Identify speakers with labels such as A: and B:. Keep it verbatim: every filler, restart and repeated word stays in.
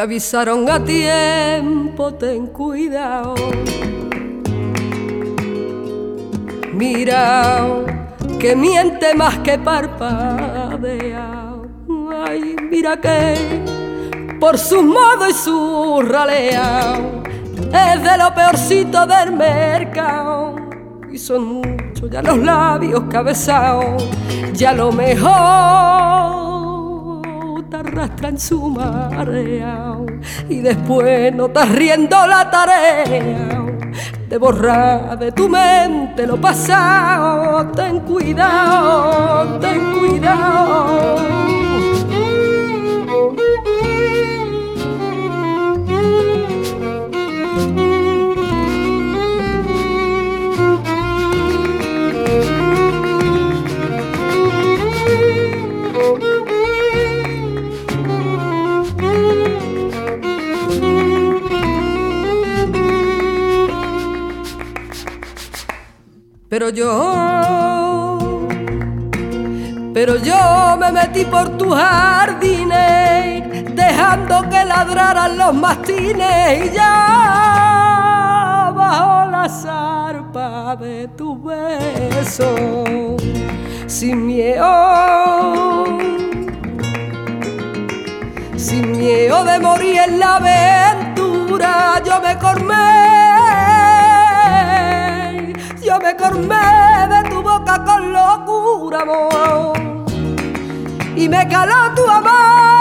A: avisaron a tiempo, ten cuidado. Mira, que miente más que parpadea. Ay, mira que por su modo y su ralea es de lo peorcito del mercado. Y son muchos ya los labios cabezados, ya lo mejor te arrastra en su marea y después no estás riendo la tarea de borrar de tu mente lo pasado. Ten cuidado, ten cuidado. Pero yo, pero yo me metí por tus jardines, dejando que ladraran los mastines, y ya bajo la zarpa de tu beso, sin miedo, sin miedo de morir en la aventura, yo me cormé. Yo me cormé de tu boca con locura, amor, y me caló tu amor.